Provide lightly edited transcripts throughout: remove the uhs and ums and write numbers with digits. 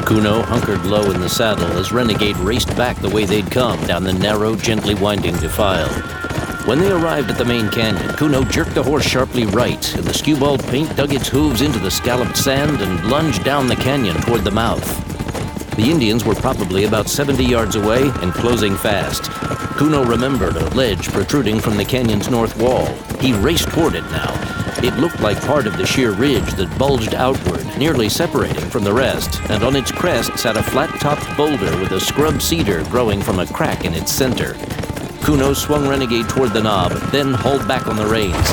Kuno hunkered low in the saddle as Renegade raced back the way they'd come down the narrow, gently winding defile. When they arrived at the main canyon, Kuno jerked the horse sharply right, and the skewbald paint dug its hooves into the scalloped sand and lunged down the canyon toward the mouth. The Indians were probably about 70 yards away and closing fast. Kuno remembered a ledge protruding from the canyon's north wall. He raced toward it now. It looked like part of the sheer ridge that bulged outward, nearly separating from the rest, and on its crest sat a flat-topped boulder with a scrub cedar growing from a crack in its center. Kuno swung Renegade toward the knob, then hauled back on the reins.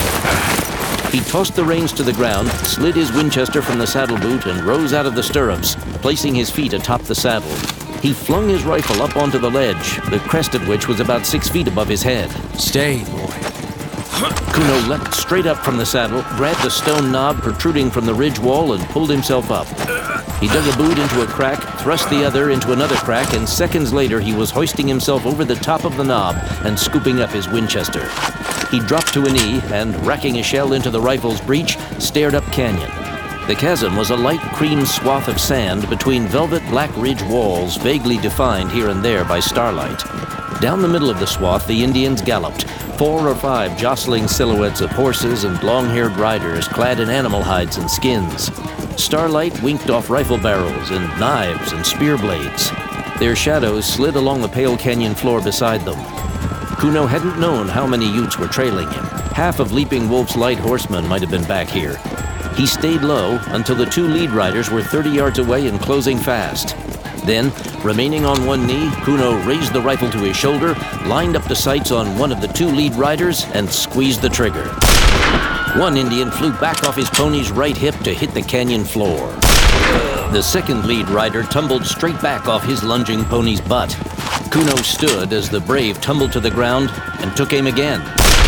He tossed the reins to the ground, slid his Winchester from the saddle boot, and rose out of the stirrups, placing his feet atop the saddle. He flung his rifle up onto the ledge, the crest of which was about 6 feet above his head. Stay, boy. Kuno leapt straight up from the saddle, grabbed the stone knob protruding from the ridge wall, and pulled himself up. He dug a boot into a crack, thrust the other into another crack, and seconds later he was hoisting himself over the top of the knob and scooping up his Winchester. He dropped to a knee and, racking a shell into the rifle's breech, stared up canyon. The chasm was a light cream swath of sand between velvet black ridge walls vaguely defined here and there by starlight. Down the middle of the swath the Indians galloped, 4 or 5 jostling silhouettes of horses and long-haired riders clad in animal hides and skins. Starlight winked off rifle barrels and knives and spear blades. Their shadows slid along the pale canyon floor beside them. Kuno hadn't known how many Utes were trailing him. Half of Leaping Wolf's light horsemen might have been back here. He stayed low until the 2 lead riders were 30 yards away and closing fast. Then, remaining on one knee, Kuno raised the rifle to his shoulder, lined up the sights on one of the 2 lead riders, and squeezed the trigger. One Indian flew back off his pony's right hip to hit the canyon floor. The second lead rider tumbled straight back off his lunging pony's butt. Kuno stood as the brave tumbled to the ground and took aim again.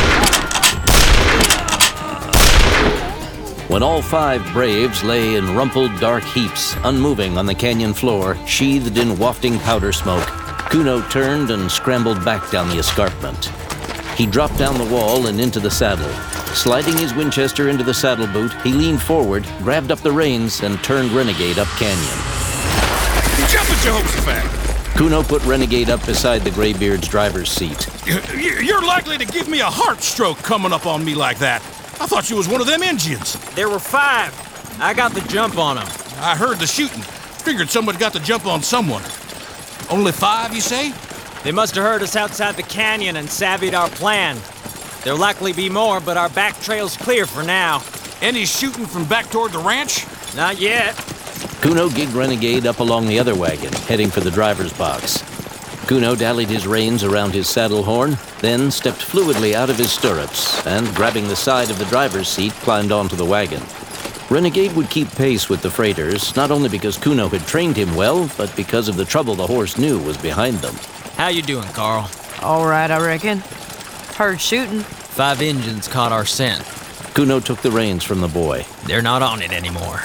When all 5 braves lay in rumpled dark heaps, unmoving on the canyon floor, sheathed in wafting powder smoke, Kuno turned and scrambled back down the escarpment. He dropped down the wall and into the saddle. Sliding his Winchester into the saddle boot, he leaned forward, grabbed up the reins, and turned Renegade up canyon. Jump at Jehoshaphat! Kuno put Renegade up beside the Graybeard's driver's seat. You're likely to give me a heart stroke coming up on me like that. I thought you was one of them Indians. There were 5. I got the jump on them. I heard the shooting. Figured somebody got the jump on someone. Only 5, you say? They must have heard us outside the canyon and savvied our plan. There'll likely be more, but our back trail's clear for now. Any shooting from back toward the ranch? Not yet. Kuno gigged Renegade up along the other wagon, heading for the driver's box. Kuno dallied his reins around his saddle horn, then stepped fluidly out of his stirrups and, grabbing the side of the driver's seat, climbed onto the wagon. Renegade would keep pace with the freighters, not only because Kuno had trained him well, but because of the trouble the horse knew was behind them. How you doing, Carl? All right, I reckon. Heard shooting. 5 Injuns caught our scent. Kuno took the reins from the boy. They're not on it anymore.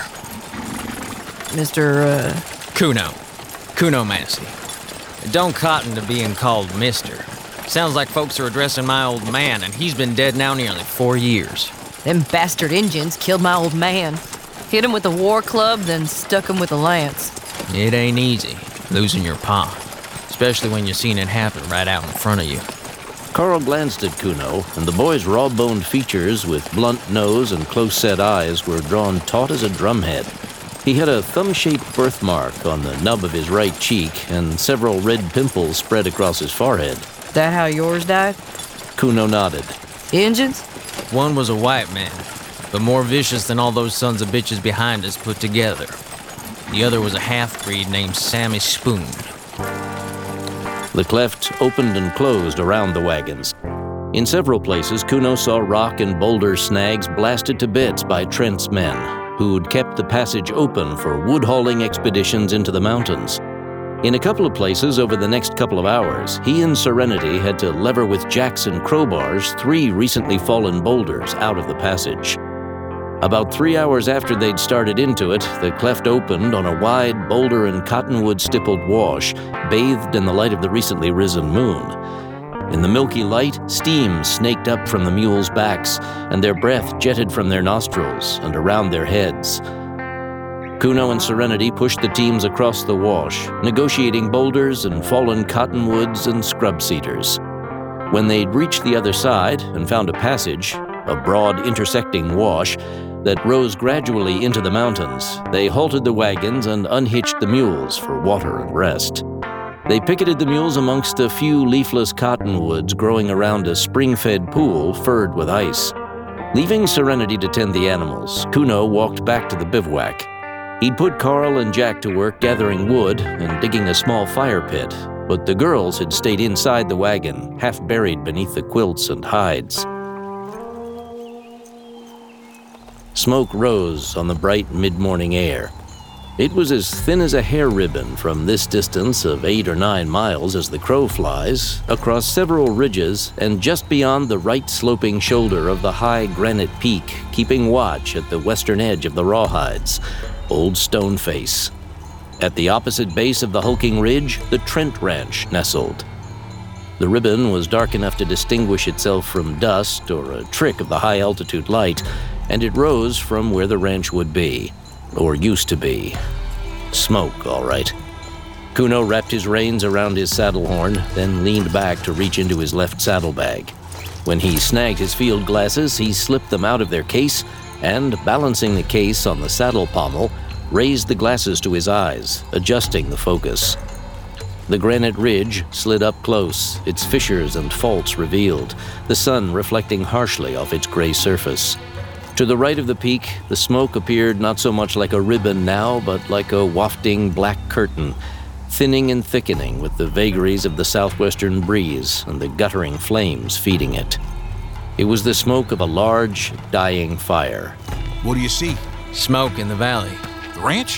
Mr. Kuno Massey. Don't cotton to being called Mister. Sounds like folks are addressing my old man, and he's been dead now nearly 4 years. Them bastard Injuns killed my old man. Hit him with a war club, then stuck him with a lance. It ain't easy, losing your pa. Especially when you seen it happen right out in front of you. Carl glanced at Kuno, and the boy's raw-boned features with blunt nose and close-set eyes were drawn taut as a drumhead. He had a thumb-shaped birthmark on the nub of his right cheek, and several red pimples spread across his forehead. That how yours died? Kuno nodded. Injuns? One was a white man, but more vicious than all those sons of bitches behind us put together. The other was a half-breed named Sammy Spoon. The cleft opened and closed around the wagons. In several places, Kuno saw rock and boulder snags blasted to bits by Trent's men, who'd kept the passage open for wood-hauling expeditions into the mountains. In a couple of places over the next couple of hours, he and Serenity had to lever with jacks and crowbars 3 recently fallen boulders out of the passage. About 3 hours after they'd started into it, the cleft opened on a wide boulder and cottonwood stippled wash, bathed in the light of the recently risen moon. In the milky light, steam snaked up from the mules' backs, and their breath jetted from their nostrils and around their heads. Kuno and Serenity pushed the teams across the wash, negotiating boulders and fallen cottonwoods and scrub cedars. When they'd reached the other side and found a passage, a broad intersecting wash that rose gradually into the mountains, they halted the wagons and unhitched the mules for water and rest. They picketed the mules amongst a few leafless cottonwoods growing around a spring-fed pool furred with ice. Leaving Serenity to tend the animals, Kuno walked back to the bivouac. He'd put Carl and Jack to work gathering wood and digging a small fire pit, but the girls had stayed inside the wagon, half buried beneath the quilts and hides. Smoke rose on the bright mid-morning air. It was as thin as a hair ribbon from this distance of 8 or 9 miles as the crow flies, across several ridges and just beyond the right sloping shoulder of the high granite peak, keeping watch at the western edge of the Rawhides, Old Stone Face. At the opposite base of the hulking ridge, the Trent Ranch nestled. The ribbon was dark enough to distinguish itself from dust or a trick of the high-altitude light, and it rose from where the ranch would be. Or used to be. Smoke, all right. Kuno wrapped his reins around his saddle horn, then leaned back to reach into his left saddlebag. When he snagged his field glasses, he slipped them out of their case and, balancing the case on the saddle pommel, raised the glasses to his eyes, adjusting the focus. The granite ridge slid up close, its fissures and faults revealed, the sun reflecting harshly off its gray surface. To the right of the peak, the smoke appeared not so much like a ribbon now, but like a wafting black curtain, thinning and thickening with the vagaries of the southwestern breeze and the guttering flames feeding it. It was the smoke of a large, dying fire. What do you see? Smoke in the valley. The ranch?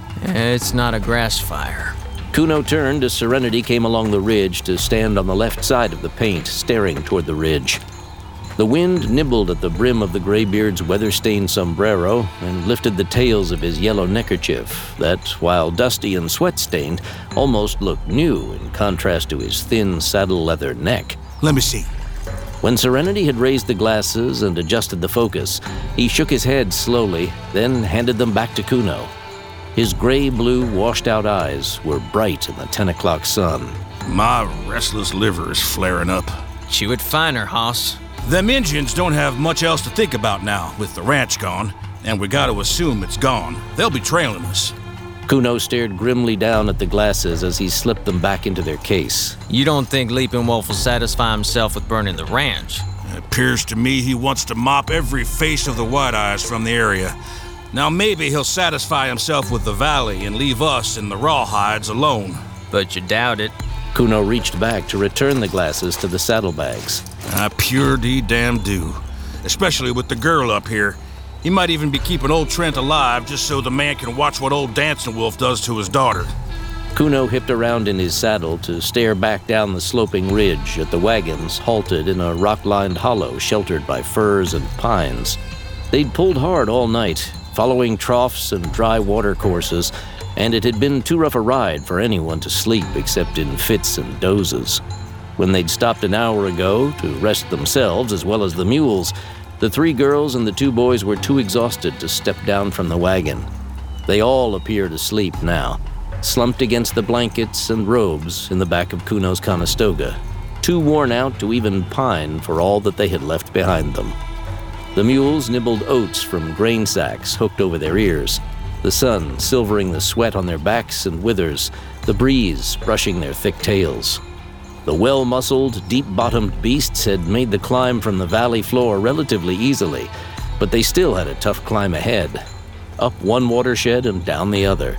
It's not a grass fire. Kuno turned as Serenity came along the ridge to stand on the left side of the paint, staring toward the ridge. The wind nibbled at the brim of the graybeard's weather-stained sombrero and lifted the tails of his yellow neckerchief that, while dusty and sweat-stained, almost looked new in contrast to his thin saddle leather neck. Let me see. When Serenity had raised the glasses and adjusted the focus, he shook his head slowly, then handed them back to Kuno. His gray-blue, washed-out eyes were bright in the 10 o'clock sun. My restless liver is flaring up. Chew it finer, hoss. Them Indians don't have much else to think about now, with the ranch gone, and we gotta assume it's gone. They'll be trailing us. Kuno stared grimly down at the glasses as he slipped them back into their case. You don't think Leaping Wolf will satisfy himself with burning the ranch? It appears to me he wants to mop every face of the White Eyes from the area. Now maybe he'll satisfy himself with the valley and leave us and the Rawhides alone. But you doubt it. Kuno reached back to return the glasses to the saddlebags. I pure damn do. Especially with the girl up here. He might even be keeping old Trent alive just so the man can watch what old Dancing Wolf does to his daughter. Kuno hipped around in his saddle to stare back down the sloping ridge at the wagons halted in a rock-lined hollow sheltered by firs and pines. They'd pulled hard all night, following troughs and dry water courses, and it had been too rough a ride for anyone to sleep except in fits and dozes. When they'd stopped an hour ago to rest themselves as well as the mules, the 3 girls and the 2 boys were too exhausted to step down from the wagon. They all appeared asleep now, slumped against the blankets and robes in the back of Kuno's Conestoga, too worn out to even pine for all that they had left behind them. The mules nibbled oats from grain sacks hooked over their ears, the sun silvering the sweat on their backs and withers, the breeze brushing their thick tails. The well-muscled, deep-bottomed beasts had made the climb from the valley floor relatively easily, but they still had a tough climb ahead, up one watershed and down the other.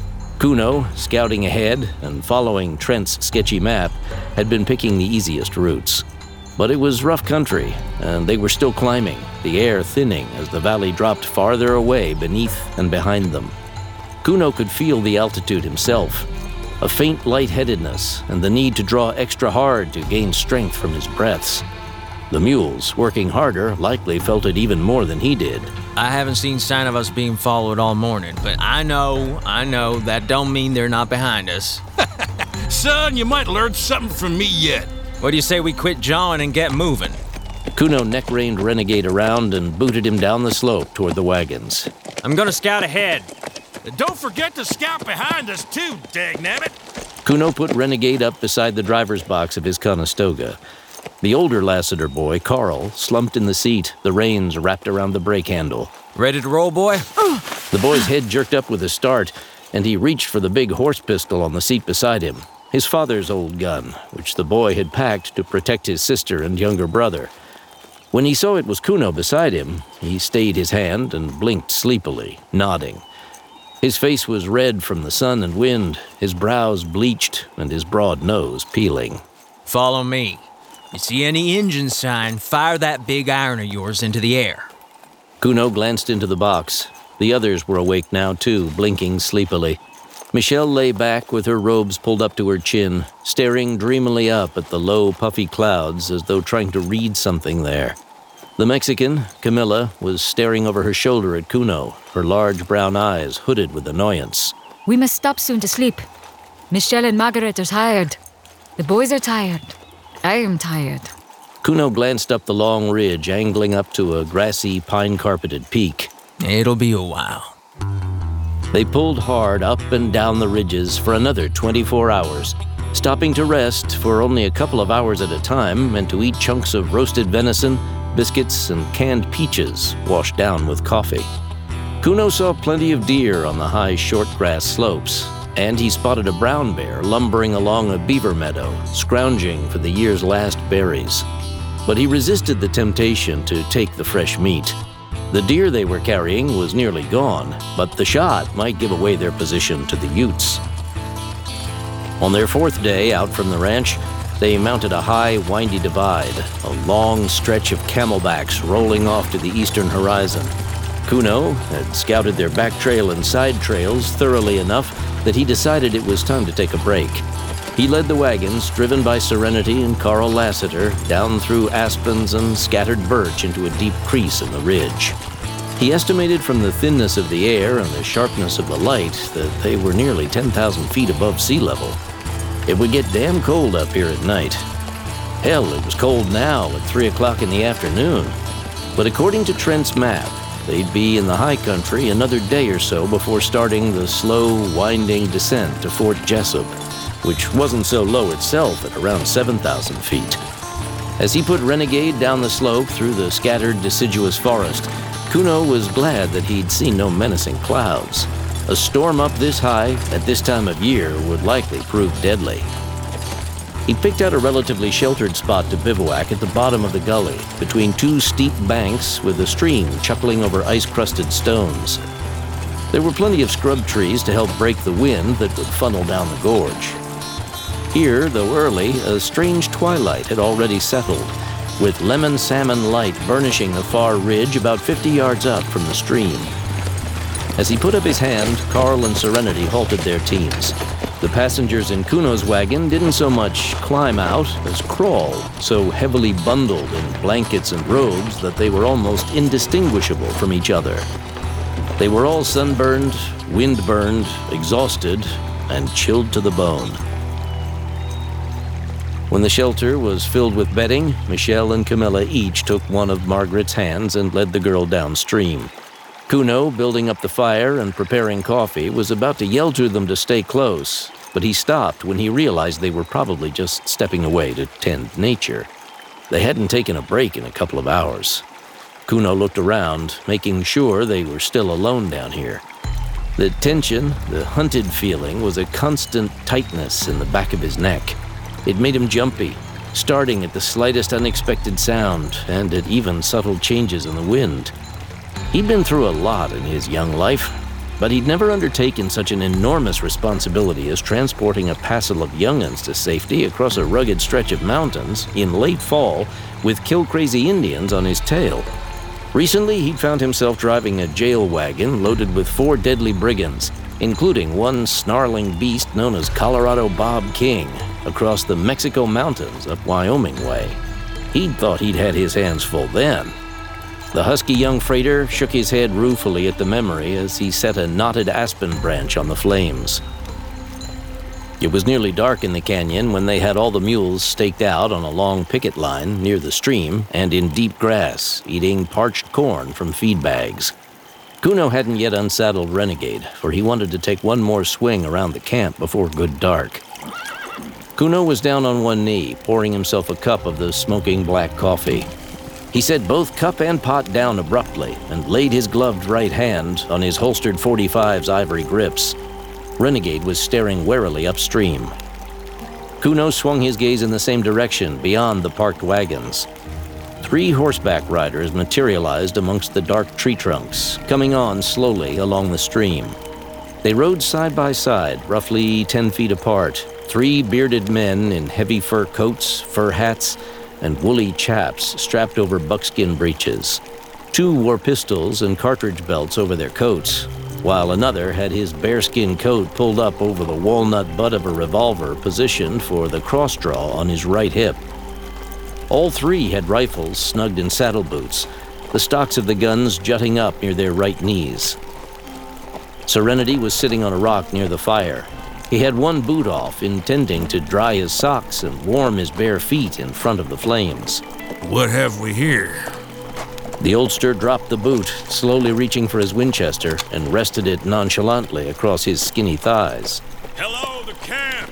Kuno, scouting ahead and following Trent's sketchy map, had been picking the easiest routes. But it was rough country, and they were still climbing, the air thinning as the valley dropped farther away beneath and behind them. Kuno could feel the altitude himself, a faint lightheadedness and the need to draw extra hard to gain strength from his breaths. The mules, working harder, likely felt it even more than he did. I haven't seen sign of us being followed all morning, but I know, that don't mean they're not behind us. Son, you might learn something from me yet. What do you say we quit jawing and get moving? Kuno neck-reined Renegade around and booted him down the slope toward the wagons. I'm gonna scout ahead. Don't forget to scout behind us, too, dagnabbit. Kuno put Renegade up beside the driver's box of his Conestoga. The older Lassiter boy, Carl, slumped in the seat, the reins wrapped around the brake handle. Ready to roll, boy? The boy's head jerked up with a start, and he reached for the big horse pistol on the seat beside him, his father's old gun, which the boy had packed to protect his sister and younger brother. When he saw it was Kuno beside him, he stayed his hand and blinked sleepily, nodding. His face was red from the sun and wind, his brows bleached, and his broad nose peeling. Follow me. You see any engine sign, fire that big iron of yours into the air. Kuno glanced into the box. The others were awake now, too, blinking sleepily. Michelle lay back with her robes pulled up to her chin, staring dreamily up at the low, puffy clouds as though trying to read something there. The Mexican, Camilla, was staring over her shoulder at Kuno, her large brown eyes hooded with annoyance. We must stop soon to sleep. Michelle and Margaret are tired. The boys are tired. I am tired. Kuno glanced up the long ridge, angling up to a grassy, pine-carpeted peak. It'll be a while. They pulled hard up and down the ridges for another 24 hours, stopping to rest for only a couple of hours at a time and to eat chunks of roasted venison, biscuits, and canned peaches washed down with coffee. Kuno saw plenty of deer on the high short grass slopes, and he spotted a brown bear lumbering along a beaver meadow, scrounging for the year's last berries. But he resisted the temptation to take the fresh meat. The deer they were carrying was nearly gone, but the shot might give away their position to the Utes. On their fourth day out from the ranch, they mounted a high, windy divide, a long stretch of camelbacks rolling off to the eastern horizon. Kuno had scouted their back trail and side trails thoroughly enough that he decided it was time to take a break. He led the wagons, driven by Serenity and Carl Lassiter, down through aspens and scattered birch into a deep crease in the ridge. He estimated from the thinness of the air and the sharpness of the light that they were nearly 10,000 feet above sea level. It would get damn cold up here at night. Hell, it was cold now at 3 o'clock in the afternoon. But according to Trent's map, they'd be in the high country another day or so before starting the slow, winding descent to Fort Jessup, which wasn't so low itself at around 7,000 feet. As he put Renegade down the slope through the scattered, deciduous forest, Kuno was glad that he'd seen no menacing clouds. A storm up this high at this time of year would likely prove deadly. He picked out a relatively sheltered spot to bivouac at the bottom of the gully, between two steep banks with a stream chuckling over ice-crusted stones. There were plenty of scrub trees to help break the wind that would funnel down the gorge. Here, though early, a strange twilight had already settled, with lemon salmon light burnishing the far ridge about 50 yards up from the stream. As he put up his hand, Carl and Serenity halted their teams. The passengers in Kuno's wagon didn't so much climb out as crawl, so heavily bundled in blankets and robes that they were almost indistinguishable from each other. They were all sunburned, wind-burned, exhausted, and chilled to the bone. When the shelter was filled with bedding, Michelle and Camilla each took one of Margaret's hands and led the girl downstream. Kuno, building up the fire and preparing coffee, was about to yell to them to stay close, but he stopped when he realized they were probably just stepping away to tend nature. They hadn't taken a break in a couple of hours. Kuno looked around, making sure they were still alone down here. The tension, the hunted feeling, was a constant tightness in the back of his neck. It made him jumpy, starting at the slightest unexpected sound and at even subtle changes in the wind. He'd been through a lot in his young life, but he'd never undertaken such an enormous responsibility as transporting a passel of young'uns to safety across a rugged stretch of mountains in late fall with kill-crazy Indians on his tail. Recently, he'd found himself driving a jail wagon loaded with 4 deadly brigands, including one snarling beast known as Colorado Bob King, across the Mexico mountains up Wyoming way. He'd thought he'd had his hands full then. The husky young freighter shook his head ruefully at the memory as he set a knotted aspen branch on the flames. It was nearly dark in the canyon when they had all the mules staked out on a long picket line near the stream and in deep grass, eating parched corn from feed bags. Kuno hadn't yet unsaddled Renegade, for he wanted to take one more swing around the camp before good dark. Kuno was down on one knee, pouring himself a cup of the smoking black coffee. He set both cup and pot down abruptly and laid his gloved right hand on his holstered .45's ivory grips. Renegade was staring warily upstream. Kuno swung his gaze in the same direction, beyond the parked wagons. 3 horseback riders materialized amongst the dark tree trunks, coming on slowly along the stream. They rode side by side, roughly 10 feet apart, 3 bearded men in heavy fur coats, fur hats, and woolly chaps strapped over buckskin breeches. 2 wore pistols and cartridge belts over their coats, while another had his bearskin coat pulled up over the walnut butt of a revolver positioned for the cross-draw on his right hip. All 3 had rifles snugged in saddle boots, the stocks of the guns jutting up near their right knees. Serenity was sitting on a rock near the fire. He had one boot off, intending to dry his socks and warm his bare feet in front of the flames. What have we here? The oldster dropped the boot, slowly reaching for his Winchester, and rested it nonchalantly across his skinny thighs. Hello, the camp!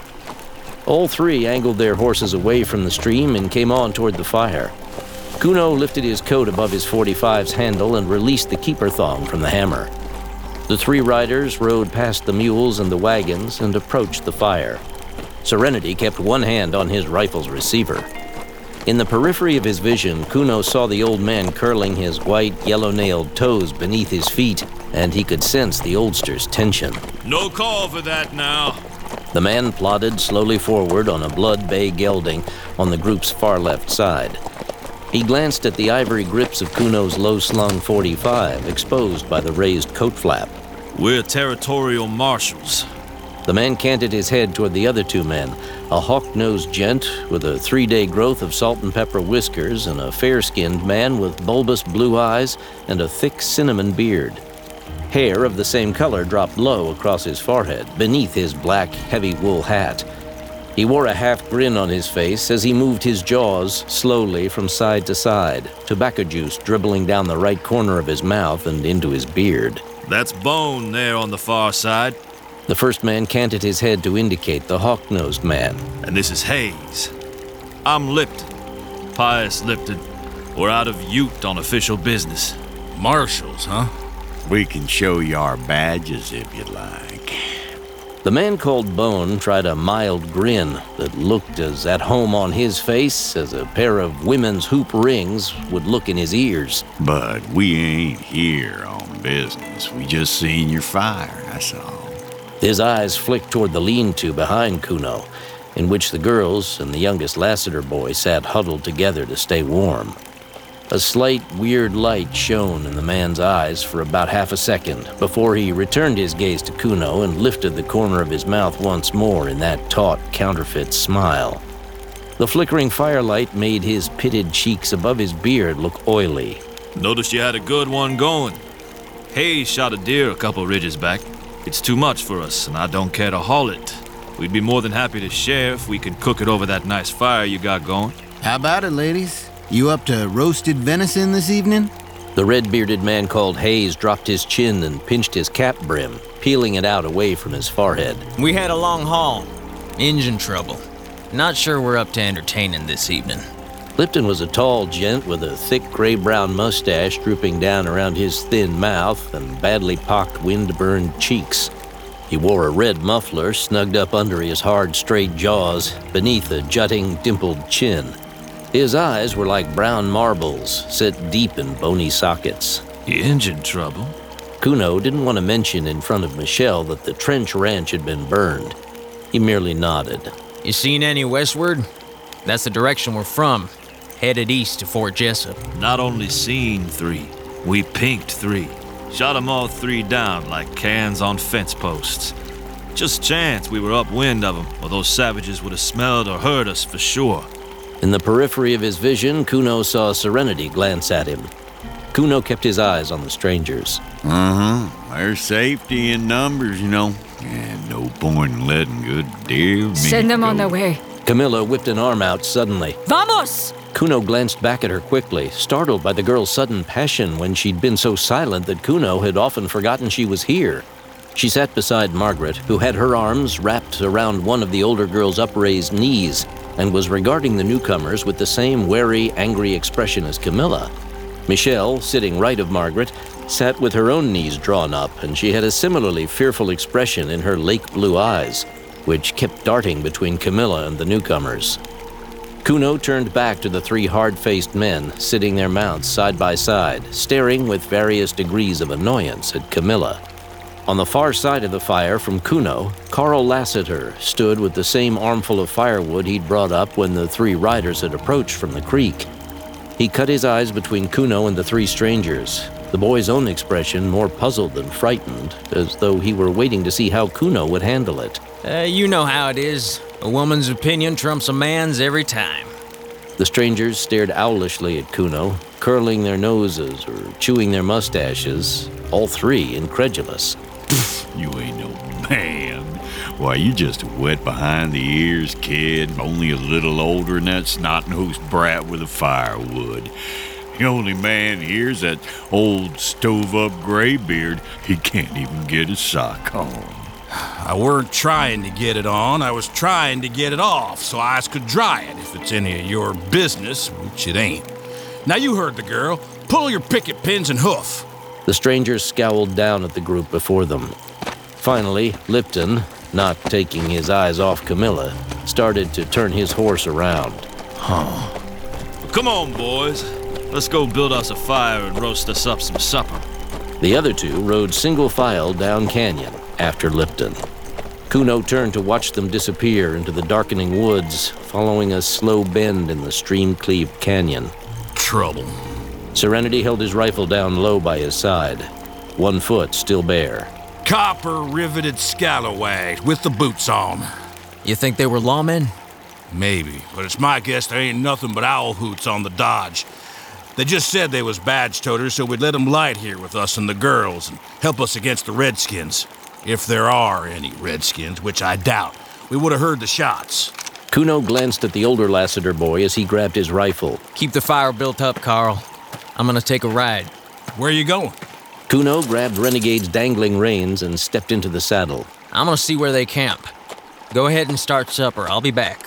All 3 angled their horses away from the stream and came on toward the fire. Kuno lifted his coat above his .45's handle and released the keeper thong from the hammer. The 3 riders rode past the mules and the wagons and approached the fire. Serenity kept one hand on his rifle's receiver. In the periphery of his vision, Kuno saw the old man curling his white, yellow-nailed toes beneath his feet, and he could sense the oldster's tension. No call for that now. The man plodded slowly forward on a blood bay gelding on the group's far left side. He glanced at the ivory grips of Kuno's low-slung .45, exposed by the raised coat flap. We're territorial marshals. The man canted his head toward the other 2 men, a hawk-nosed gent with a 3-day growth of salt and pepper whiskers and a fair-skinned man with bulbous blue eyes and a thick cinnamon beard. Hair of the same color dropped low across his forehead, beneath his black, heavy wool hat. He wore a half grin on his face as he moved his jaws slowly from side to side, tobacco juice dribbling down the right corner of his mouth and into his beard. That's Bone there on the far side. The first man canted his head to indicate the hawk-nosed man. And this is Hayes. I'm Lipton. Pius Lipton. We're out of Ute on official business. Marshals, huh? We can show you our badges if you'd like. The man called Bone tried a mild grin that looked as at home on his face as a pair of women's hoop rings would look in his ears. But we ain't here on business. We just seen your fire, that's all. His eyes flicked toward the lean-to behind Kuno, in which the girls and the youngest Lassiter boy sat huddled together to stay warm. A slight, weird light shone in the man's eyes for about half a second before he returned his gaze to Kuno and lifted the corner of his mouth once more in that taut, counterfeit smile. The flickering firelight made his pitted cheeks above his beard look oily. Noticed you had a good one going. Hayes shot a deer a couple ridges back. It's too much for us, and I don't care to haul it. We'd be more than happy to share if we could cook it over that nice fire you got going. How about it, ladies? You up to roasted venison this evening? The red-bearded man called Hayes dropped his chin and pinched his cap brim, peeling it out away from his forehead. We had a long haul. Engine trouble. Not sure we're up to entertaining this evening. Lipton was a tall gent with a thick gray-brown mustache drooping down around his thin mouth and badly pocked wind-burned cheeks. He wore a red muffler snugged up under his hard, straight jaws beneath a jutting, dimpled chin. His eyes were like brown marbles, set deep in bony sockets. Engine trouble? Kuno didn't want to mention in front of Michelle that the Trench Ranch had been burned. He merely nodded. You seen any westward? That's the direction we're from. Headed east to Fort Jessup. Not only seen 3, we pinked 3. Shot 'em all 3 down like cans on fence posts. Just chance we were upwind of 'em, or those savages would have smelled or heard us for sure. In the periphery of his vision, Kuno saw Serenity glance at him. Kuno kept his eyes on the strangers. There's safety in numbers, you know. And no point in letting good deer Send them on go. their way. Camilla whipped an arm out suddenly. Vamos! Kuno glanced back at her quickly, startled by the girl's sudden passion when she'd been so silent that Kuno had often forgotten she was here. She sat beside Margaret, who had her arms wrapped around one of the older girl's upraised knees and was regarding the newcomers with the same wary, angry expression as Camilla. Michelle, sitting right of Margaret, sat with her own knees drawn up, and she had a similarly fearful expression in her lake blue eyes, which kept darting between Camilla and the newcomers. Kuno turned back to the three hard-faced men sitting their mounts side by side, staring with various degrees of annoyance at Camilla. On the far side of the fire from Kuno, Carl Lassiter stood with the same armful of firewood he'd brought up when the three riders had approached from the creek. He cut his eyes between Kuno and the three strangers, the boy's own expression more puzzled than frightened, as though he were waiting to see how Kuno would handle it. You know how it is. A woman's opinion trumps a man's every time. The strangers stared owlishly at Kuno, curling their noses or chewing their mustaches, all three incredulous. You ain't no man. Why, you just wet behind the ears, kid, only a little older than that snot-nosed brat with the firewood. The only man here's that old stove-up graybeard. He can't even get his sock on. I weren't trying to get it on, I was trying to get it off so I could dry it if it's any of your business, which it ain't. Now you heard the girl. Pull your picket pins and hoof. The strangers scowled down at the group before them. Finally, Lipton, not taking his eyes off Camilla, started to turn his horse around. Come on, boys. Let's go build us a fire and roast us up some supper. The other two rode single file down canyon after Lipton. Kuno turned to watch them disappear into the darkening woods, following a slow bend in the stream-cleaved canyon. Trouble. Serenity held his rifle down low by his side, one foot still bare. Copper-riveted scalawag with the boots on. You think they were lawmen? Maybe, but it's my guess there ain't nothing but owl hoots on the dodge. They just said they was badge toters, so we'd let them light here with us and the girls and help us against the Redskins. If there are any Redskins, which I doubt, we would have heard the shots. Kuno glanced at the older Lassiter boy as he grabbed his rifle. Keep the fire built up, Carl. I'm gonna take a ride. Where you going? Kuno grabbed Renegade's dangling reins and stepped into the saddle. I'm gonna see where they camp. Go ahead and start supper. I'll be back.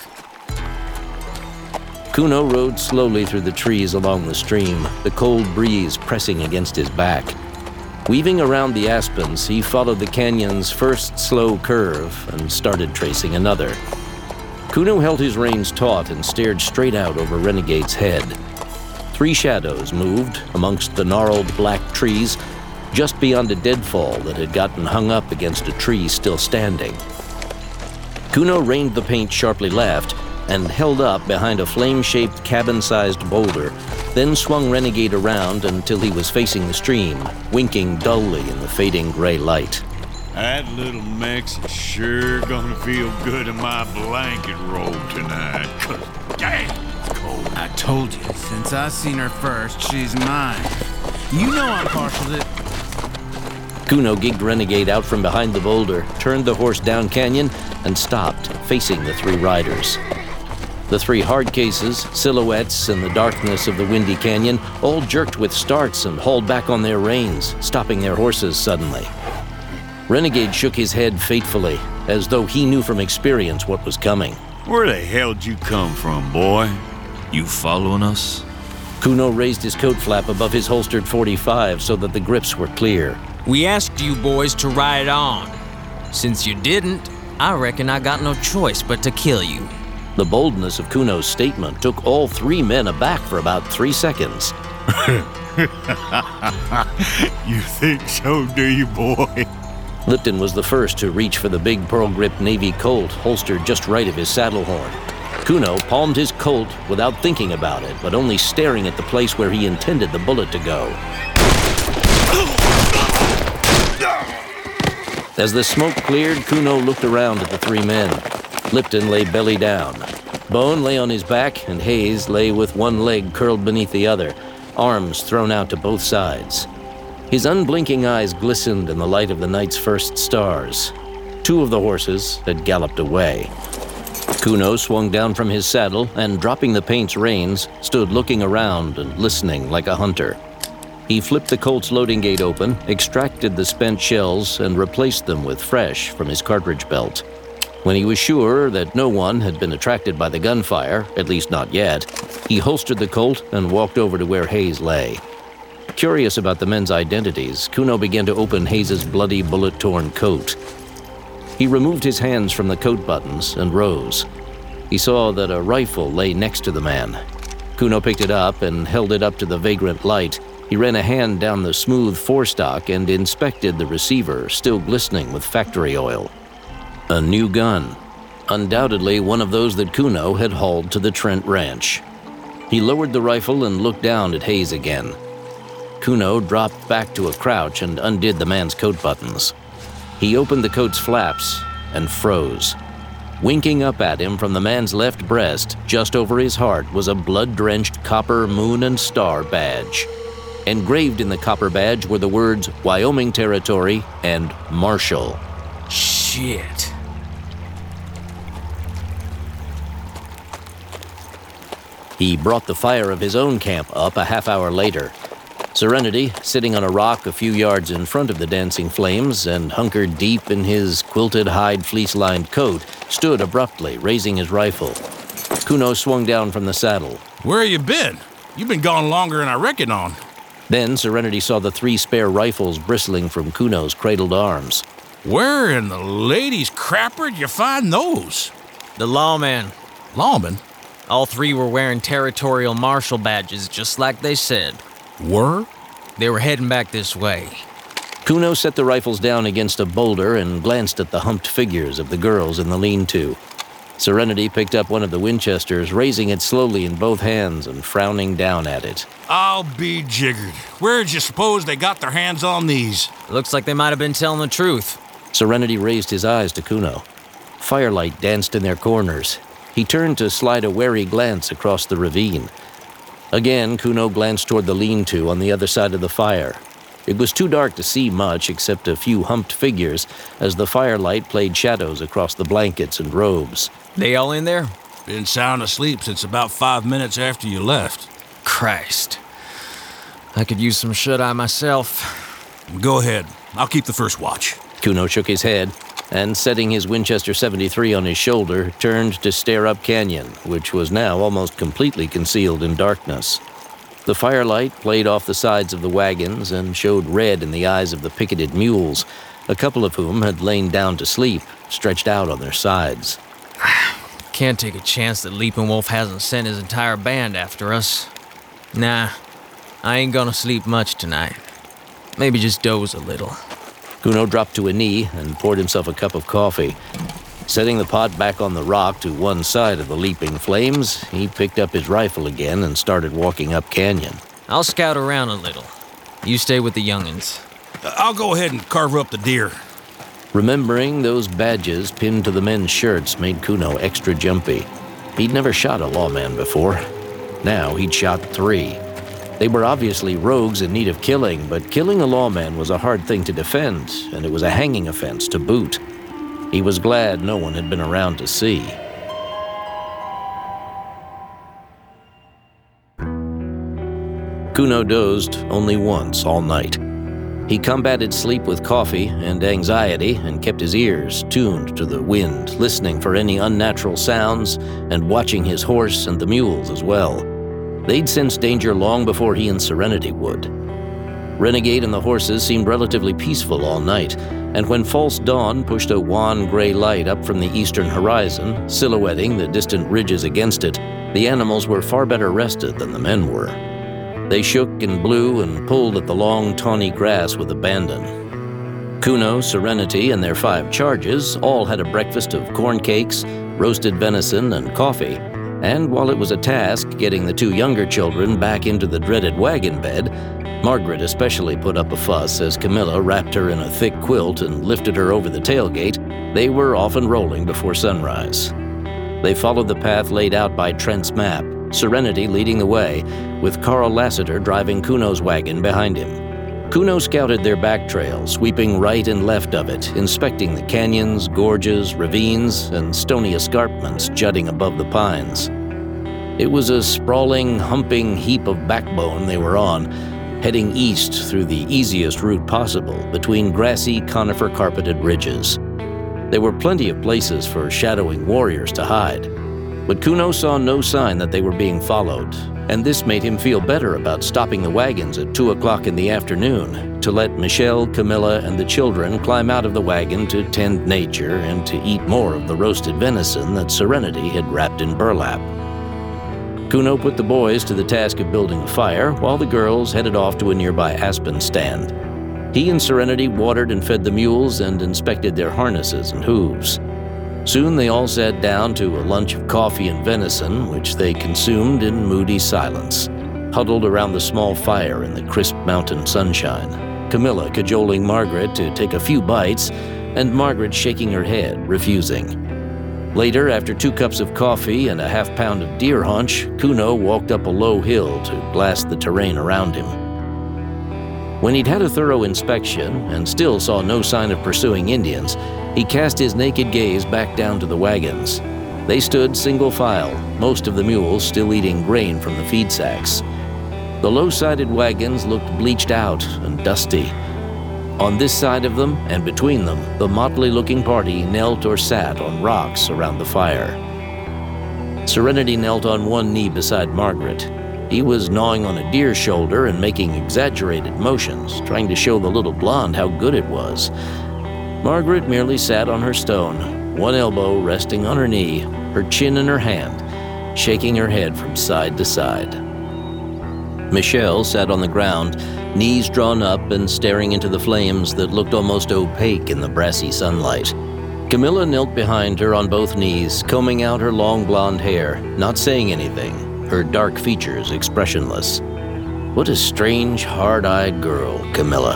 Kuno rode slowly through the trees along the stream, the cold breeze pressing against his back. Weaving around the aspens, he followed the canyon's first slow curve and started tracing another. Kuno held his reins taut and stared straight out over Renegade's head. Three shadows moved amongst the gnarled black trees, just beyond a deadfall that had gotten hung up against a tree still standing. Kuno reined the paint sharply left and held up behind a flame-shaped cabin-sized boulder, then swung Renegade around until he was facing the stream, winking dully in the fading gray light. That little Mex is sure gonna feel good in my blanket roll tonight. 'Cause damn, it's cold. I told you, since I seen her first, she's mine. You know I'm partial to... Kuno gigged Renegade out from behind the boulder, turned the horse down canyon, and stopped, facing the three riders. The three hard cases, silhouettes in the darkness of the windy canyon, all jerked with starts and hauled back on their reins, stopping their horses suddenly. Renegade shook his head fatefully, as though he knew from experience what was coming. Where the hell'd you come from, boy? You following us? Kuno raised his coat flap above his holstered .45 so that the grips were clear. We asked you boys to ride on. Since you didn't, I reckon I got no choice but to kill you. The boldness of Kuno's statement took all three men aback for about 3 seconds. You think so, do you, boy? Lipton was the first to reach for the big pearl-gripped Navy Colt holstered just right of his saddle horn. Kuno palmed his Colt without thinking about it, but only staring at the place where he intended the bullet to go. As the smoke cleared, Kuno looked around at the three men. Lipton lay belly down. Bone lay on his back, and Hayes lay with one leg curled beneath the other, arms thrown out to both sides. His unblinking eyes glistened in the light of the night's first stars. Two of the horses had galloped away. Kuno swung down from his saddle and, dropping the paint's reins, stood looking around and listening like a hunter. He flipped the Colt's loading gate open, extracted the spent shells, and replaced them with fresh from his cartridge belt. When he was sure that no one had been attracted by the gunfire, at least not yet, he holstered the Colt and walked over to where Hayes lay. Curious about the men's identities, Kuno began to open Hayes's bloody, bullet-torn coat. He removed his hands from the coat buttons and rose. He saw that a rifle lay next to the man. Kuno picked it up and held it up to the vagrant light. He ran a hand down the smooth forestock and inspected the receiver, still glistening with factory oil. A new gun. Undoubtedly one of those that Kuno had hauled to the Trent Ranch. He lowered the rifle and looked down at Hayes again. Kuno dropped back to a crouch and undid the man's coat buttons. He opened the coat's flaps and froze. Winking up at him from the man's left breast, just over his heart, was a blood-drenched copper moon and star badge. Engraved in the copper badge were the words Wyoming Territory and Marshall. Shit. He brought the fire of his own camp up a half hour later. Serenity, sitting on a rock a few yards in front of the dancing flames and hunkered deep in his quilted hide fleece-lined coat, stood abruptly, raising his rifle. Kuno swung down from the saddle. Where you been? You've been gone longer than I reckon on. Then Serenity saw the 3 spare rifles bristling from Kuno's cradled arms. Where in the lady's crapper'd you find those? The lawman. Lawman? All 3 were wearing territorial marshal badges, just like they said. Were? They were heading back this way. Kuno set the rifles down against a boulder and glanced at the humped figures of the girls in the lean-to. Serenity picked up one of the Winchesters, raising it slowly in both hands and frowning down at it. I'll be jiggered. Where'd you suppose they got their hands on these? Looks like they might have been telling the truth. Serenity raised his eyes to Kuno. Firelight danced in their corners. He turned to slide a wary glance across the ravine. Again, Kuno glanced toward the lean-to on the other side of the fire. It was too dark to see much except a few humped figures as the firelight played shadows across the blankets and robes. They all in there? Been sound asleep since about 5 minutes after you left. Christ. I could use some shut-eye myself. Go ahead. I'll keep the first watch. Kuno shook his head and, setting his Winchester 73 on his shoulder, turned to stare up canyon, which was now almost completely concealed in darkness. The firelight played off the sides of the wagons and showed red in the eyes of the picketed mules, a couple of whom had lain down to sleep, stretched out on their sides. Can't take a chance that Leaping Wolf hasn't sent his entire band after us. Nah, I ain't gonna sleep much tonight. Maybe just doze a little. Kuno dropped to a knee and poured himself a cup of coffee. Setting the pot back on the rock to one side of the leaping flames, he picked up his rifle again and started walking up canyon. I'll scout around a little. You stay with the young'uns. I'll go ahead and carve up the deer. Remembering those badges pinned to the men's shirts made Kuno extra jumpy. He'd never shot a lawman before. Now he'd shot 3. They were obviously rogues in need of killing, but killing a lawman was a hard thing to defend, and it was a hanging offense to boot. He was glad no one had been around to see. Kuno dozed only once all night. He combated sleep with coffee and anxiety and kept his ears tuned to the wind, listening for any unnatural sounds and watching his horse and the mules as well. They'd sensed danger long before he and Serenity would. Renegade and the horses seemed relatively peaceful all night, and when false dawn pushed a wan gray light up from the eastern horizon, silhouetting the distant ridges against it, the animals were far better rested than the men were. They shook and blew and pulled at the long, tawny grass with abandon. Kuno, Serenity, and their 5 charges all had a breakfast of corn cakes, roasted venison, and coffee, and while it was a task getting the 2 younger children back into the dreaded wagon bed, Margaret especially put up a fuss as Camilla wrapped her in a thick quilt and lifted her over the tailgate. They were off and rolling before sunrise. They followed the path laid out by Trent's map, Serenity leading the way, with Carl Lassiter driving Kuno's wagon behind him. Kuno scouted their back trail, sweeping right and left of it, inspecting the canyons, gorges, ravines, and stony escarpments jutting above the pines. It was a sprawling, humping heap of backbone they were on, heading east through the easiest route possible between grassy, conifer-carpeted ridges. There were plenty of places for shadowing warriors to hide, but Kuno saw no sign that they were being followed, and this made him feel better about stopping the wagons at 2 o'clock in the afternoon to let Michelle, Camilla, and the children climb out of the wagon to tend nature and to eat more of the roasted venison that Serenity had wrapped in burlap. Kuno put the boys to the task of building a fire while the girls headed off to a nearby aspen stand. He and Serenity watered and fed the mules and inspected their harnesses and hooves. Soon they all sat down to a lunch of coffee and venison, which they consumed in moody silence, huddled around the small fire in the crisp mountain sunshine, Camilla cajoling Margaret to take a few bites, and Margaret shaking her head, refusing. Later, after 2 cups of coffee and a half-pound of deer haunch, Kuno walked up a low hill to blast the terrain around him. When he'd had a thorough inspection and still saw no sign of pursuing Indians, he cast his naked gaze back down to the wagons. They stood single file, most of the mules still eating grain from the feed sacks. The low-sided wagons looked bleached out and dusty. On this side of them and between them, the motley-looking party knelt or sat on rocks around the fire. Serenity knelt on one knee beside Margaret. He was gnawing on a deer's shoulder and making exaggerated motions, trying to show the little blonde how good it was. Margaret merely sat on her stone, one elbow resting on her knee, her chin in her hand, shaking her head from side to side. Michelle sat on the ground, knees drawn up and staring into the flames that looked almost opaque in the brassy sunlight. Camilla knelt behind her on both knees, combing out her long blonde hair, not saying anything, her dark features expressionless. What a strange, hard-eyed girl, Camilla.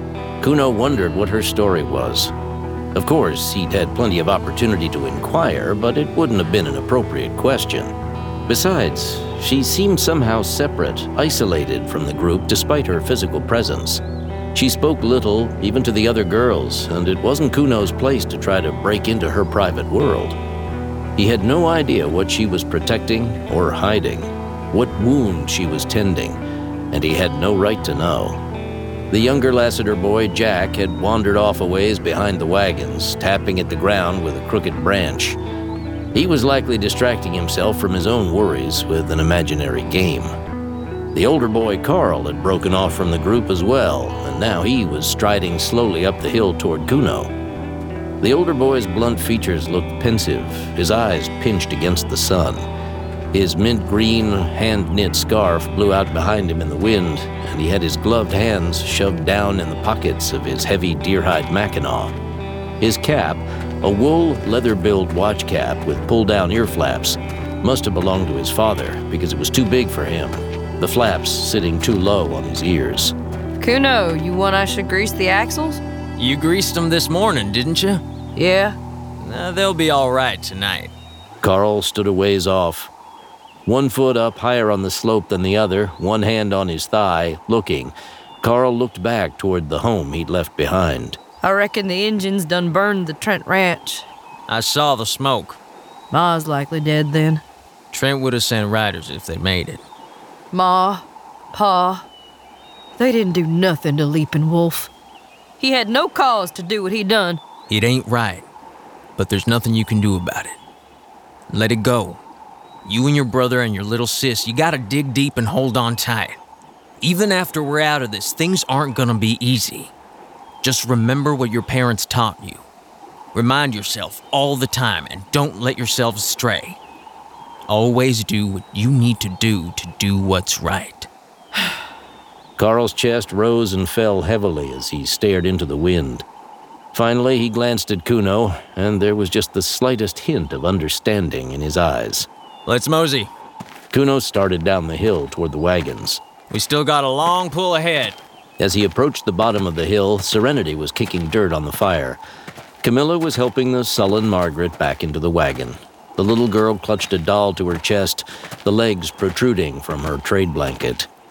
Kuno wondered what her story was. Of course, he'd had plenty of opportunity to inquire, but it wouldn't have been an appropriate question. Besides, she seemed somehow separate, isolated from the group despite her physical presence. She spoke little, even to the other girls, and it wasn't Kuno's place to try to break into her private world. He had no idea what she was protecting or hiding, what wound she was tending, and he had no right to know. The younger Lassiter boy, Jack, had wandered off a ways behind the wagons, tapping at the ground with a crooked branch. He was likely distracting himself from his own worries with an imaginary game. The older boy, Carl, had broken off from the group as well, and now he was striding slowly up the hill toward Kuno. The older boy's blunt features looked pensive, his eyes pinched against the sun. His mint green, hand-knit scarf blew out behind him in the wind, and he had his gloved hands shoved down in the pockets of his heavy deer-hide mackinaw. His cap, a wool, leather-billed watch cap with pull-down ear flaps, must have belonged to his father because it was too big for him, the flaps sitting too low on his ears. Kuno, you want I should grease the axles? You greased them this morning, didn't you? Yeah. They'll be all right tonight. Carl stood a ways off. 1 foot up higher on the slope than the other, one hand on his thigh, looking. Carl looked back toward the home he'd left behind. I reckon the Injuns done burned the Trent Ranch. I saw the smoke. Ma's likely dead then. Trent would have sent riders if they made it. Ma, Pa, they didn't do nothing to Leaping Wolf. He had no cause to do what he done. It ain't right, but there's nothing you can do about it. Let it go. You and your brother and your little sis, you gotta dig deep and hold on tight. Even after we're out of this, things aren't gonna be easy. Just remember what your parents taught you. Remind yourself all the time and don't let yourselves stray. Always do what you need to do what's right. Carl's chest rose and fell heavily as he stared into the wind. Finally, he glanced at Kuno, and there was just the slightest hint of understanding in his eyes. Let's mosey. Kuno started down the hill toward the wagons. We still got a long pull ahead. As he approached the bottom of the hill, Serenity was kicking dirt on the fire. Camilla was helping the sullen Margaret back into the wagon. The little girl clutched a doll to her chest, the legs protruding from her trade blanket.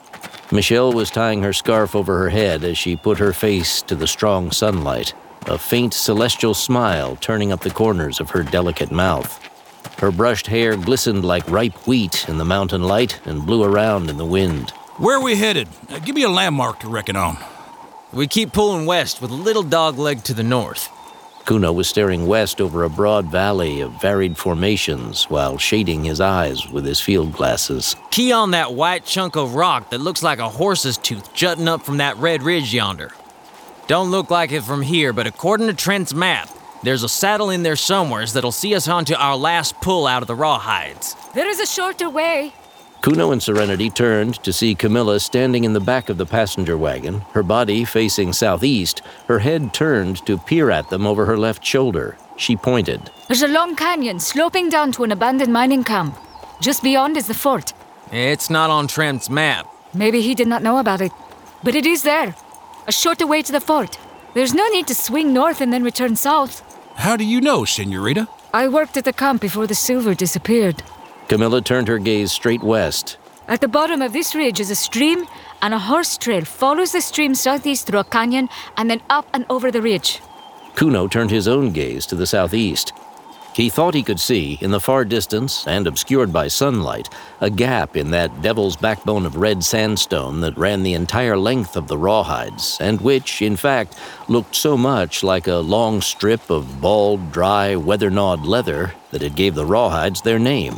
Michelle was tying her scarf over her head as she put her face to the strong sunlight, a faint celestial smile turning up the corners of her delicate mouth. Her brushed hair glistened like ripe wheat in the mountain light and blew around in the wind. Where are we headed? Give me a landmark to reckon on. We keep pulling west with a little dogleg to the north. Kuno was staring west over a broad valley of varied formations while shading his eyes with his field glasses. Key on that white chunk of rock that looks like a horse's tooth jutting up from that red ridge yonder. Don't look like it from here, but according to Trent's map, there's a saddle in there somewheres that'll see us onto our last pull out of the rawhides. There is a shorter way. Kuno and Serenity turned to see Camilla standing in the back of the passenger wagon, her body facing southeast, her head turned to peer at them over her left shoulder. She pointed. There's a long canyon sloping down to an abandoned mining camp. Just beyond is the fort. It's not on Trent's map. Maybe he did not know about it. But it is there. A shorter way to the fort. There's no need to swing north and then return south. How do you know, senorita? I worked at the camp before the silver disappeared. Camilla turned her gaze straight west. At the bottom of this ridge is a stream, and a horse trail follows the stream southeast through a canyon and then up and over the ridge. Kuno turned his own gaze to the southeast. He thought he could see, in the far distance and obscured by sunlight, a gap in that devil's backbone of red sandstone that ran the entire length of the rawhides, and which, in fact, looked so much like a long strip of bald, dry, weather-gnawed leather that it gave the rawhides their name.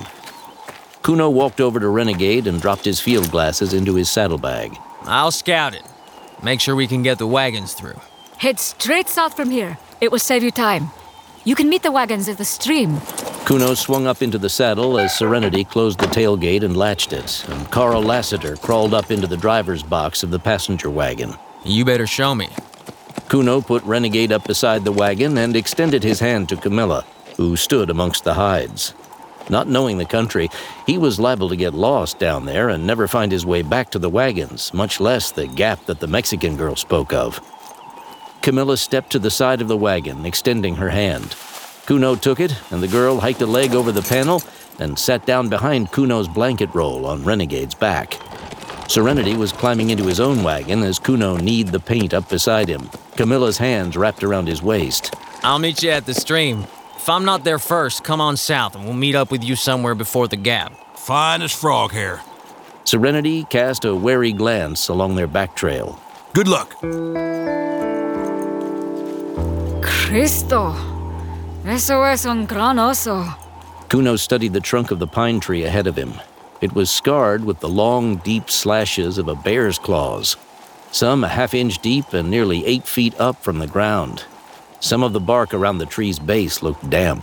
Kuno walked over to Renegade and dropped his field glasses into his saddlebag. I'll scout it. Make sure we can get the wagons through. Head straight south from here. It will save you time. You can meet the wagons at the stream. Kuno swung up into the saddle as Serenity closed the tailgate and latched it, and Carl Lassiter crawled up into the driver's box of the passenger wagon. You better show me. Kuno put Renegade up beside the wagon and extended his hand to Camilla, who stood amongst the hides. Not knowing the country, he was liable to get lost down there and never find his way back to the wagons, much less the gap that the Mexican girl spoke of. Camilla stepped to the side of the wagon, extending her hand. Kuno took it, and the girl hiked a leg over the panel and sat down behind Kuno's blanket roll on Renegade's back. Serenity was climbing into his own wagon as Kuno kneed the paint up beside him, Camilla's hands wrapped around his waist. I'll meet you at the stream. If I'm not there first, come on south and we'll meet up with you somewhere before the gap. Fine as frog hair. Serenity cast a wary glance along their back trail. Good luck. Cristo. Eso es un gran oso. Kuno studied the trunk of the pine tree ahead of him. It was scarred with the long, deep slashes of a bear's claws, some a half-inch deep and nearly 8 feet up from the ground. Some of the bark around the tree's base looked damp.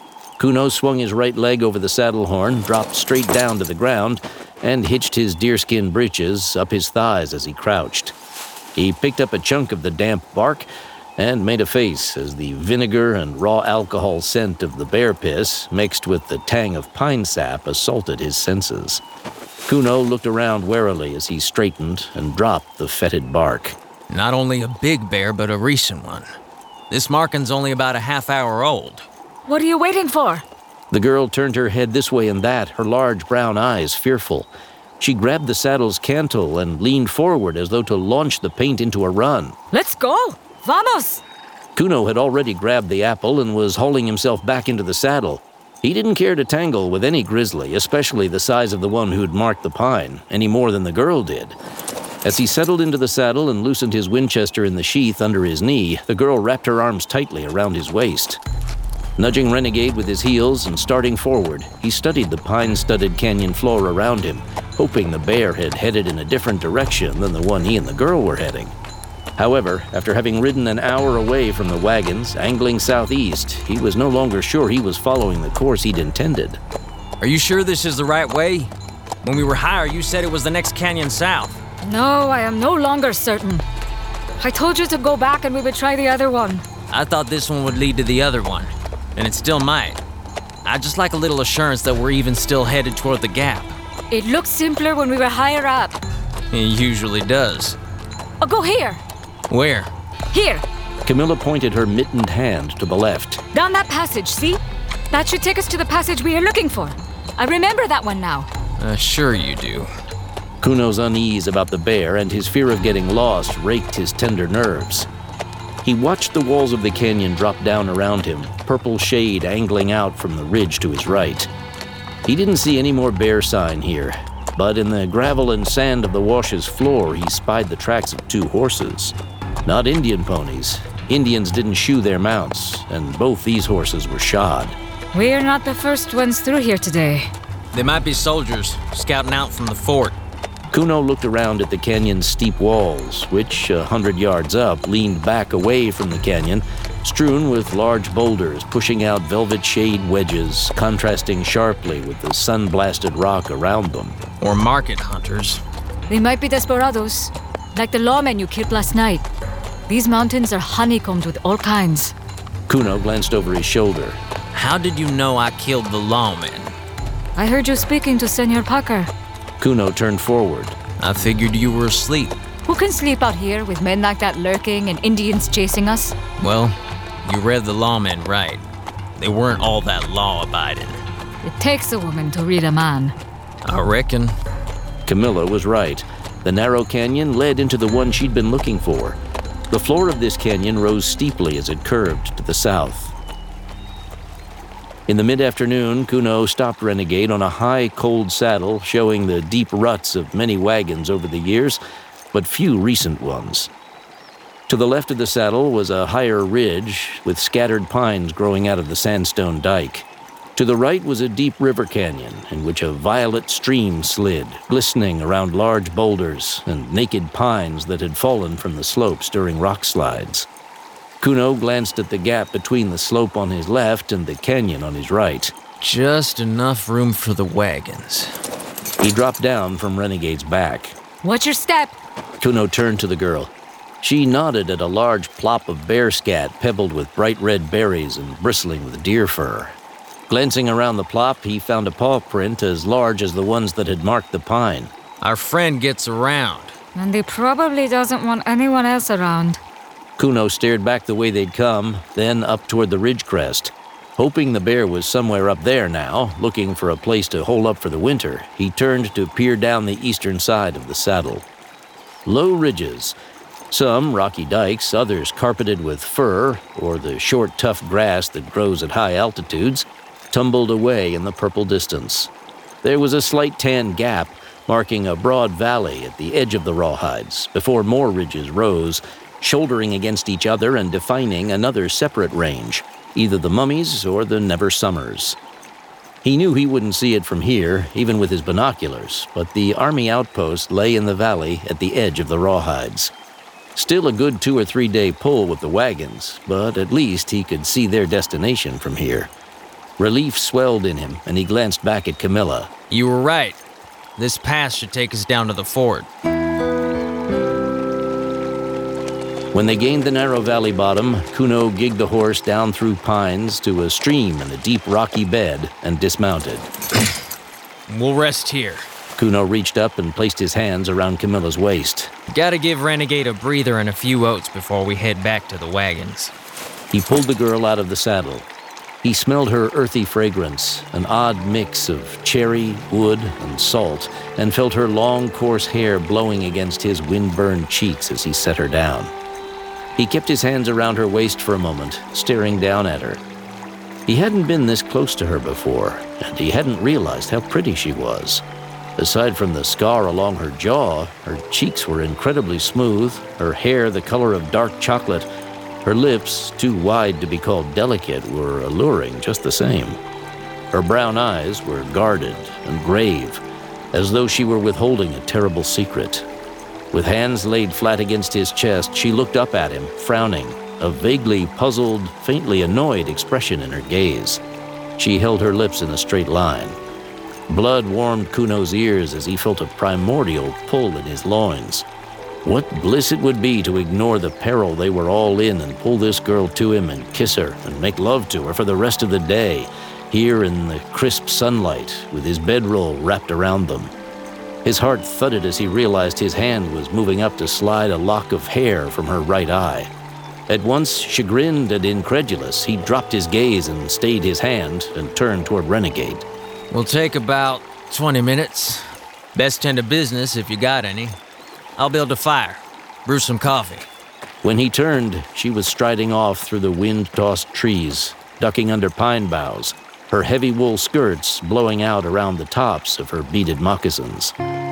Kuno swung his right leg over the saddle horn, dropped straight down to the ground, and hitched his deerskin breeches up his thighs as he crouched. He picked up a chunk of the damp bark and made a face as the vinegar and raw alcohol scent of the bear piss mixed with the tang of pine sap assaulted his senses. Kuno looked around warily as he straightened and dropped the fetid bark. Not only a big bear, but a recent one. This marking's only about a half hour old. What are you waiting for? The girl turned her head this way and that, her large brown eyes fearful. She grabbed the saddle's cantle and leaned forward as though to launch the paint into a run. Let's go! Vamos! Kuno had already grabbed the apple and was hauling himself back into the saddle. He didn't care to tangle with any grizzly, especially the size of the one who'd marked the pine, any more than the girl did. As he settled into the saddle and loosened his Winchester in the sheath under his knee, the girl wrapped her arms tightly around his waist. Nudging Renegade with his heels and starting forward, he studied the pine-studded canyon floor around him, hoping the bear had headed in a different direction than the one he and the girl were heading. However, after having ridden an hour away from the wagons, angling southeast, he was no longer sure he was following the course he'd intended. Are you sure this is the right way? When we were higher, you said it was the next canyon south. No, I am no longer certain. I told you to go back and we would try the other one. I thought this one would lead to the other one, and it still might. I'd just like a little assurance that we're even still headed toward the gap. It looked simpler when we were higher up. It usually does. Oh, go here. Where? Here. Camilla pointed her mittened hand to the left. Down that passage, see? That should take us to the passage we are looking for. I remember that one now. Sure you do. Kuno's unease about the bear and his fear of getting lost raked his tender nerves. He watched the walls of the canyon drop down around him, purple shade angling out from the ridge to his right. He didn't see any more bear sign here, but in the gravel and sand of the wash's floor, he spied the tracks of 2 horses. Not Indian ponies. Indians didn't shoe their mounts, and both these horses were shod. We're not the first ones through here today. They might be soldiers scouting out from the fort. Kuno looked around at the canyon's steep walls, which, 100 yards up, leaned back away from the canyon, strewn with large boulders pushing out velvet shade wedges, contrasting sharply with the sun-blasted rock around them. Or market hunters. They might be desperados, like the lawmen you killed last night. These mountains are honeycombed with all kinds. Kuno glanced over his shoulder. How did you know I killed the lawman? I heard you speaking to Senor Parker. Kuno turned forward. I figured you were asleep. Who can sleep out here with men like that lurking and Indians chasing us? Well, you read the lawmen right. They weren't all that law-abiding. It takes a woman to read a man. I reckon. Camilla was right. The narrow canyon led into the one she'd been looking for. The floor of this canyon rose steeply as it curved to the south. In the mid-afternoon, Kuno stopped Renegade on a high, cold saddle showing the deep ruts of many wagons over the years, but few recent ones. To the left of the saddle was a higher ridge with scattered pines growing out of the sandstone dike. To the right was a deep river canyon in which a violet stream slid, glistening around large boulders and naked pines that had fallen from the slopes during rock slides. Kuno glanced at the gap between the slope on his left and the canyon on his right. Just enough room for the wagons. He dropped down from Renegade's back. Watch your step! Kuno turned to the girl. She nodded at a large plop of bear scat pebbled with bright red berries and bristling with deer fur. Glancing around the plop, he found a paw print as large as the ones that had marked the pine. Our friend gets around. And he probably doesn't want anyone else around. Kuno stared back the way they'd come, then up toward the ridge crest. Hoping the bear was somewhere up there now, looking for a place to hole up for the winter, he turned to peer down the eastern side of the saddle. Low ridges, some rocky dikes, others carpeted with fir or the short, tough grass that grows at high altitudes, tumbled away in the purple distance. There was a slight tan gap marking a broad valley at the edge of the rawhides before more ridges rose, shouldering against each other and defining another separate range, either the Mummies or the Never Summers. He knew he wouldn't see it from here, even with his binoculars, but the army outpost lay in the valley at the edge of the rawhides. Still a good 2 or 3 day pull with the wagons, but at least he could see their destination from here. Relief swelled in him, and he glanced back at Camilla. You were right. This pass should take us down to the fort. When they gained the narrow valley bottom, Kuno gigged the horse down through pines to a stream in a deep rocky bed and dismounted. We'll rest here. Kuno reached up and placed his hands around Camilla's waist. Gotta give Renegade a breather and a few oats before we head back to the wagons. He pulled the girl out of the saddle. He smelled her earthy fragrance, an odd mix of cherry, wood, and salt, and felt her long, coarse hair blowing against his wind-burned cheeks as he set her down. He kept his hands around her waist for a moment, staring down at her. He hadn't been this close to her before, and he hadn't realized how pretty she was. Aside from the scar along her jaw, her cheeks were incredibly smooth, her hair the color of dark chocolate. Her lips, too wide to be called delicate, were alluring just the same. Her brown eyes were guarded and grave, as though she were withholding a terrible secret. With hands laid flat against his chest, she looked up at him, frowning, a vaguely puzzled, faintly annoyed expression in her gaze. She held her lips in a straight line. Blood warmed Kuno's ears as he felt a primordial pull in his loins. What bliss it would be to ignore the peril they were all in and pull this girl to him and kiss her and make love to her for the rest of the day, here in the crisp sunlight with his bedroll wrapped around them. His heart thudded as he realized his hand was moving up to slide a lock of hair from her right eye. At once chagrined and incredulous, he dropped his gaze and stayed his hand and turned toward Renegade. We'll take about 20 minutes. Best tend to business if you got any. I'll build a fire, brew some coffee. When he turned, she was striding off through the wind-tossed trees, ducking under pine boughs, her heavy wool skirts blowing out around the tops of her beaded moccasins.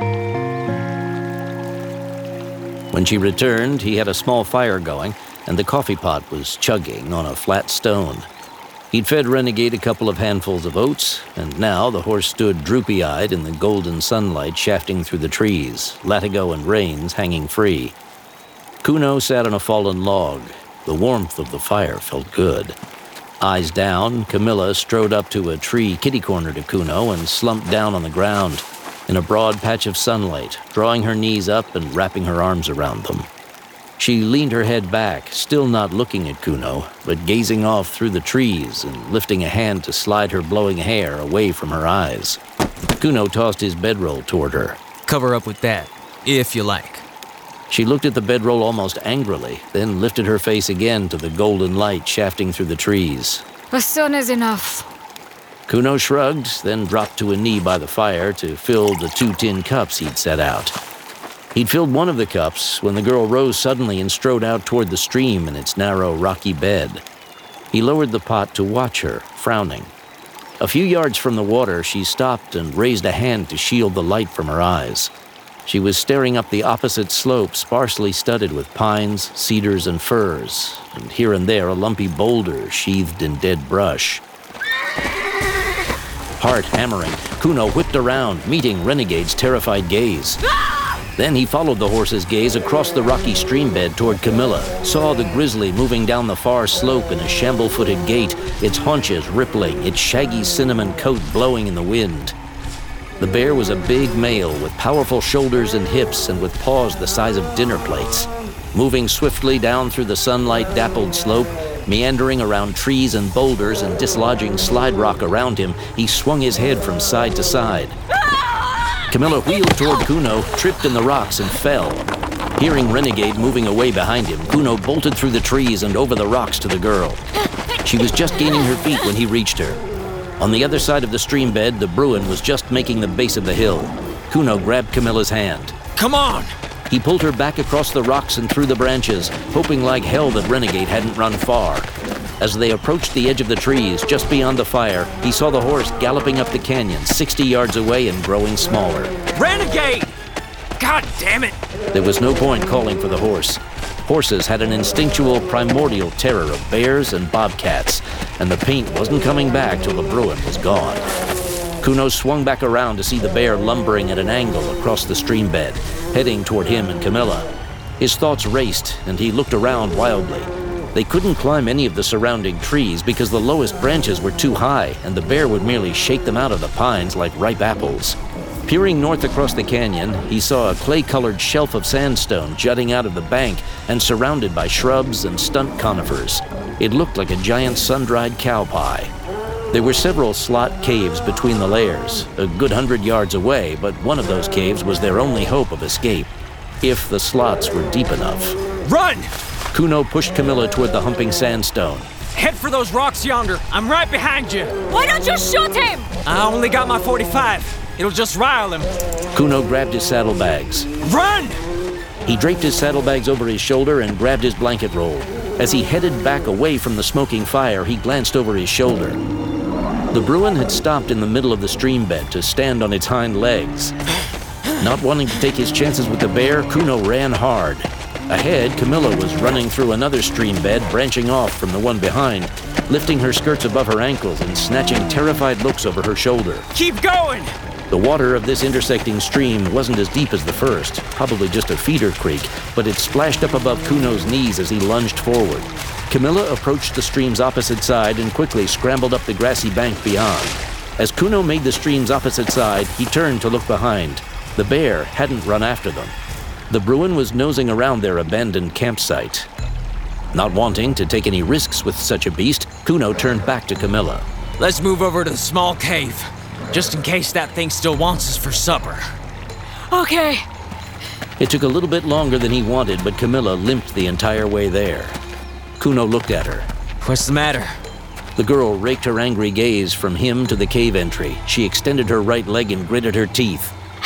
When she returned, he had a small fire going, and the coffee pot was chugging on a flat stone. He'd fed Renegade a couple of handfuls of oats, and now the horse stood droopy-eyed in the golden sunlight shafting through the trees, latigo and reins hanging free. Kuno sat on a fallen log. The warmth of the fire felt good. Eyes down, Camilla strode up to a tree kitty-corner to Kuno and slumped down on the ground in a broad patch of sunlight, drawing her knees up and wrapping her arms around them. She leaned her head back, still not looking at Kuno, but gazing off through the trees and lifting a hand to slide her blowing hair away from her eyes. Kuno tossed his bedroll toward her. Cover up with that, if you like. She looked at the bedroll almost angrily, then lifted her face again to the golden light shafting through the trees. The sun is enough. Kuno shrugged, then dropped to a knee by the fire to fill the 2 tin cups he'd set out. He'd filled one of the cups when the girl rose suddenly and strode out toward the stream in its narrow, rocky bed. He lowered the pot to watch her, frowning. A few yards from the water, she stopped and raised a hand to shield the light from her eyes. She was staring up the opposite slope, sparsely studded with pines, cedars, and firs, and here and there a lumpy boulder sheathed in dead brush. Heart hammering, Kuno whipped around, meeting Renegade's terrified gaze. Then he followed the horse's gaze across the rocky stream bed toward Camilla, saw the grizzly moving down the far slope in a shamble-footed gait, its haunches rippling, its shaggy cinnamon coat blowing in the wind. The bear was a big male with powerful shoulders and hips and with paws the size of dinner plates. Moving swiftly down through the sunlight-dappled slope, meandering around trees and boulders and dislodging slide rock around him, he swung his head from side to side. Camilla wheeled toward Kuno, tripped in the rocks, and fell. Hearing Renegade moving away behind him, Kuno bolted through the trees and over the rocks to the girl. She was just gaining her feet when he reached her. On the other side of the stream bed, the Bruin was just making the base of the hill. Kuno grabbed Camilla's hand. Come on! He pulled her back across the rocks and through the branches, hoping like hell that Renegade hadn't run far. As they approached the edge of the trees, just beyond the fire, he saw the horse galloping up the canyon, 60 yards away and growing smaller. Renegade! God damn it! There was no point calling for the horse. Horses had an instinctual, primordial terror of bears and bobcats, and the paint wasn't coming back till the Bruin was gone. Kuno swung back around to see the bear lumbering at an angle across the stream bed, heading toward him and Camilla. His thoughts raced, and he looked around wildly. They couldn't climb any of the surrounding trees because the lowest branches were too high, and the bear would merely shake them out of the pines like ripe apples. Peering north across the canyon, he saw a clay-colored shelf of sandstone jutting out of the bank and surrounded by shrubs and stunt conifers. It looked like a giant sun-dried cow pie. There were several slot caves between the layers, a good 100 yards away, but one of those caves was their only hope of escape, if the slots were deep enough. Run! Kuno pushed Camilla toward the humping sandstone. Head for those rocks yonder. I'm right behind you. Why don't you shoot him? I only got my 45. It'll just rile him. Kuno grabbed his saddlebags. Run! He draped his saddlebags over his shoulder and grabbed his blanket roll. As he headed back away from the smoking fire, he glanced over his shoulder. The Bruin had stopped in the middle of the stream bed to stand on its hind legs. Not wanting to take his chances with the bear, Kuno ran hard. Ahead, Camilla was running through another stream bed, branching off from the one behind, lifting her skirts above her ankles and snatching terrified looks over her shoulder. Keep going! The water of this intersecting stream wasn't as deep as the first, probably just a feeder creek, but it splashed up above Kuno's knees as he lunged forward. Camilla approached the stream's opposite side and quickly scrambled up the grassy bank beyond. As Kuno made the stream's opposite side, he turned to look behind. The bear hadn't run after them. The Bruin was nosing around their abandoned campsite. Not wanting to take any risks with such a beast, Kuno turned back to Camilla. Let's move over to the small cave, just in case that thing still wants us for supper. Okay. It took a little bit longer than he wanted, but Camilla limped the entire way there. Kuno looked at her. What's the matter? The girl raked her angry gaze from him to the cave entry. She extended her right leg and gritted her teeth.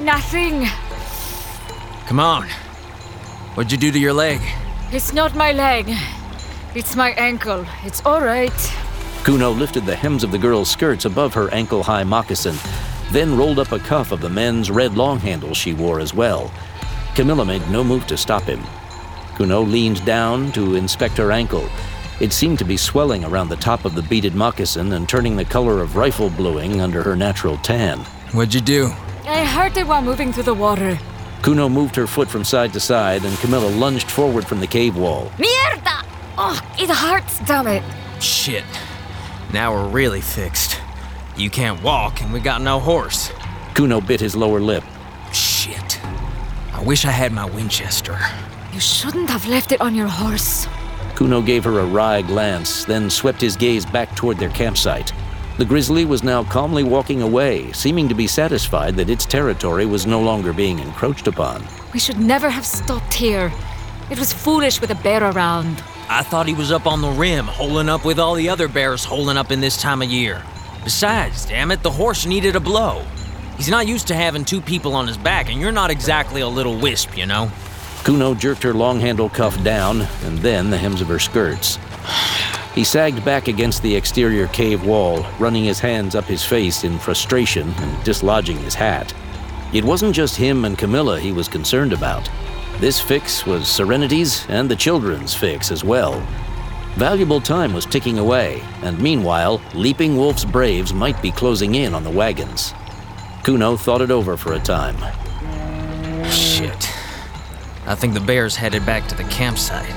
nothing. Come on. What'd you do to your leg? It's not my leg. It's my ankle. It's all right. Kuno lifted the hems of the girl's skirts above her ankle-high moccasin, then rolled up a cuff of the men's red long handles she wore as well. Camilla made no move to stop him. Kuno leaned down to inspect her ankle. It seemed to be swelling around the top of the beaded moccasin and turning the color of rifle bluing under her natural tan. What'd you do? I hurt it while moving through the water. Kuno moved her foot from side to side, and Camilla lunged forward from the cave wall. Mierda! Oh, it hurts, damn it. Shit. Now we're really fixed. You can't walk, and we got no horse. Kuno bit his lower lip. Shit. I wish I had my Winchester. You shouldn't have left it on your horse. Kuno gave her a wry glance, then swept his gaze back toward their campsite. The grizzly was now calmly walking away, seeming to be satisfied that its territory was no longer being encroached upon. We should never have stopped here. It was foolish with a bear around. I thought he was up on the rim, holding up with all the other bears holding up in this time of year. Besides, damn it, the horse needed a blow. He's not used to having two people on his back, and you're not exactly a little wisp, you know? Kuno jerked her long-handled cuff down, and then the hems of her skirts. He sagged back against the exterior cave wall, running his hands up his face in frustration and dislodging his hat. It wasn't just him and Camilla he was concerned about. This fix was Serenity's and the children's fix as well. Valuable time was ticking away, and meanwhile, Leaping Wolf's braves might be closing in on the wagons. Kuno thought it over for a time. Shit. I think the bear's headed back to the campsite.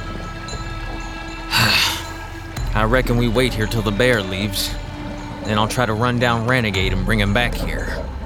I reckon we wait here till the bear leaves. Then I'll try to run down Renegade and bring him back here.